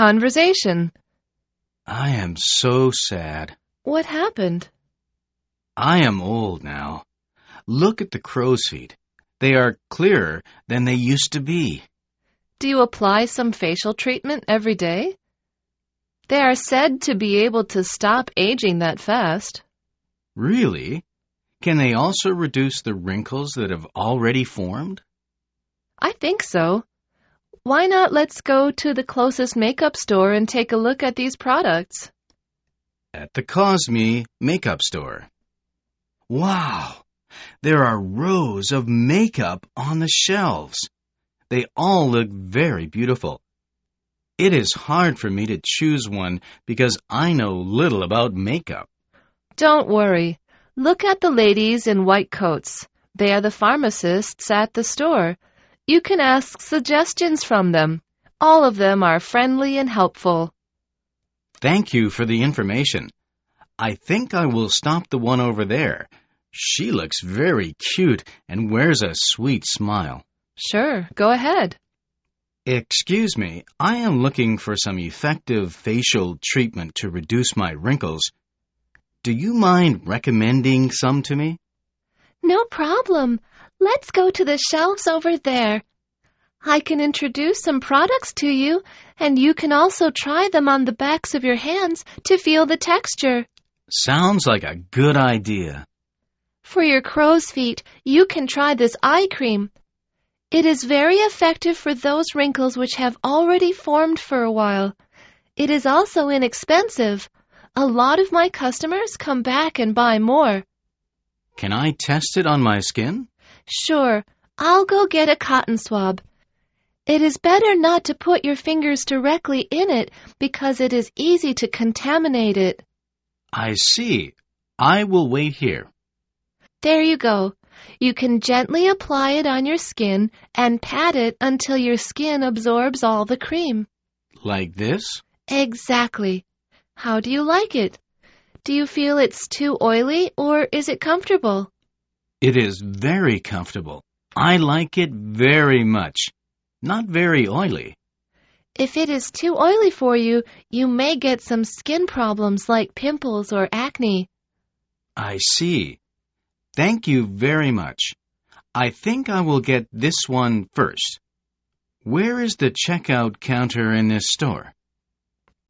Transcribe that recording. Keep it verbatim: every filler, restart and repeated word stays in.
conversation. I am so sad. What happened? I am old now. Look at the crow's feet. They are clearer than they used to be. Do you apply some facial treatment every day? They are said to be able to stop aging that fast. Really? Can they also reduce the wrinkles that have already formed? I think so. Why not let's go to the closest makeup store and take a look at these products? At the Cosme makeup store. Wow! There are rows of makeup on the shelves. They all look very beautiful. It is hard for me to choose one because I know little about makeup. Don't worry. Look at the ladies in white coats. They are the pharmacists at the store. You can ask suggestions from them. All of them are friendly and helpful. Thank you for the information. I think I will stop the one over there. She looks very cute and wears a sweet smile. Sure, go ahead. Excuse me, I am looking for some effective facial treatment to reduce my wrinkles. Do you mind recommending some to me? No problem. Let's go to the shelves over there. I can introduce some products to you, and you can also try them on the backs of your hands to feel the texture. Sounds like a good idea. For your crow's feet, you can try this eye cream. It is very effective for those wrinkles which have already formed for a while. It is also inexpensive. A lot of my customers come back and buy more. Can I test it on my skin? Sure, I'll go get a cotton swab. It is better not to put your fingers directly in it because it is easy to contaminate it. I see. I will wait here. There you go. You can gently apply it on your skin and pat it until your skin absorbs all the cream. Like this? Exactly. How do you like it? Do you feel it's too oily or is it comfortable? It is very comfortable. I like it very much. Not very oily. If it is too oily for you, you may get some skin problems like pimples or acne. I see. Thank you very much. I think I will get this one first. Where is the checkout counter in this store?